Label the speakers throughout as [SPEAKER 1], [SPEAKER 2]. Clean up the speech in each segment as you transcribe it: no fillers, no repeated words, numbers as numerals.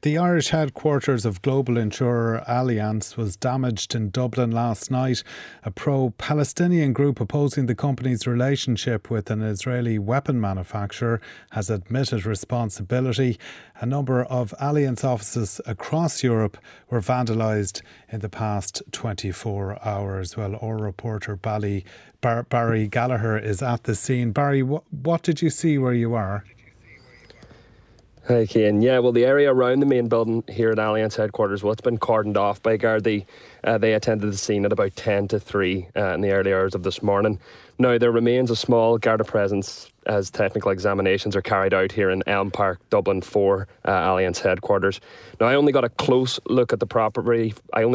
[SPEAKER 1] The Irish headquarters of global insurer Allianz was damaged in Dublin last night. A pro-Palestinian group opposing the company's relationship with an Israeli weapon manufacturer has admitted responsibility. A number of Allianz offices across Europe were vandalised in the past 24 hours. Well, our reporter Barry Gallagher is at the scene. Barry, what did you see where you are?
[SPEAKER 2] Hi, Cian. Yeah, well, the area around the main building here at Allianz headquarters, well, it's been cordoned off by Gardaí. They attended the scene at about 10 to 3 in the early hours of this morning. Now, there remains a small Garda presence as technical examinations are carried out here in Elm Park, Dublin, for Allianz headquarters. Now, I only got a close look at the property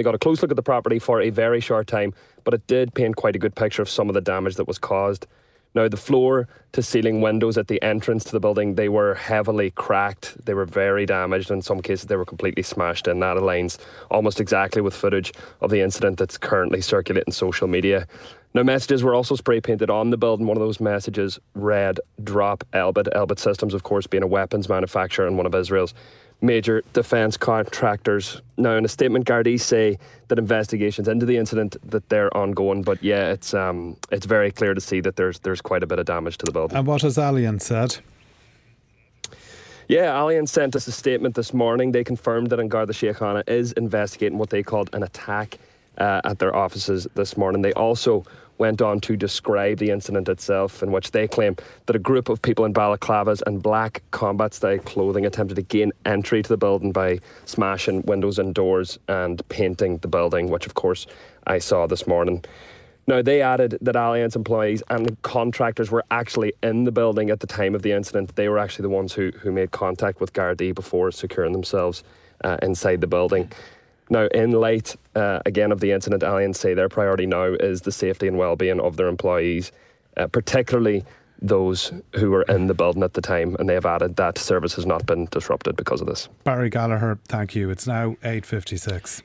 [SPEAKER 2] for a very short time, but it did paint quite a good picture of some of the damage that was caused. Now, the floor-to-ceiling windows at the entrance to the building, they were heavily cracked. They were very damaged. In some cases, they were completely smashed in. That aligns almost exactly with footage of the incident that's currently circulating social media. Now, messages were also spray-painted on the building. One of those messages read, "Drop Elbit." Elbit Systems, of course, being a weapons manufacturer and one of Israel's major defence contractors. Now, in a statement, Gardaí say that investigations into the incident that they're ongoing, but yeah, it's very clear to see that there's quite a bit of damage to the building.
[SPEAKER 1] And what has Allianz said?
[SPEAKER 2] Yeah, Allianz sent us a statement this morning. They confirmed that An Garda Síochána is investigating what they called an attack at their offices this morning. They also went on to describe the incident itself, in which they claim that a group of people in balaclavas and black combat-style clothing attempted to gain entry to the building by smashing windows and doors and painting the building, which of course I saw this morning. Now, they added that Allianz employees and contractors were actually in the building at the time of the incident. They were actually the ones who made contact with Gardaí before securing themselves inside the building. Now, in light, again, of the incident, Allianz say their priority now is the safety and well-being of their employees, particularly those who were in the building at the time, and they have added that service has not been disrupted because of this.
[SPEAKER 1] Barry Gallagher, thank you. It's now 8:56.